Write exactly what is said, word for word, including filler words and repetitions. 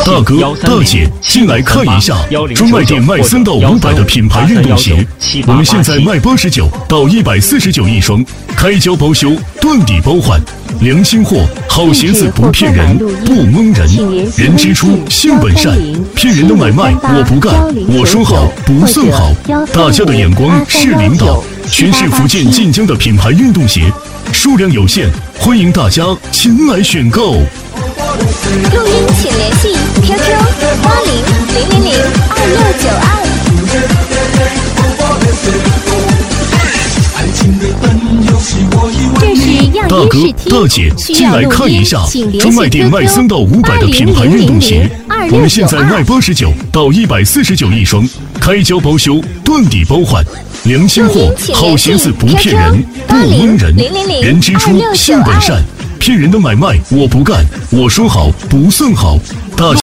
大哥大姐，进来看一下，专卖店卖三到五百的品牌运动鞋，我们现在卖八十九到一百四十九一双，开胶包修，断底包换，良心货，好鞋子不骗人，不蒙人，人之初性本善，骗人的买卖我不干，我说好不算好，大家的眼光是领导，全是福建晋江的品牌运动鞋，数量有限，欢迎大家前来选购。 录音请联系 Q Q 八零零零零二六九二。这是样大哥大姐，进来看一下，专卖店卖三到五百的品牌运动鞋，我们现在卖八十九到一百四十九一双，开胶包修，断底包换，良心货，好鞋子不骗人，不蒙人，人之初性本善，骗人的买卖我不干，我说好不算好，大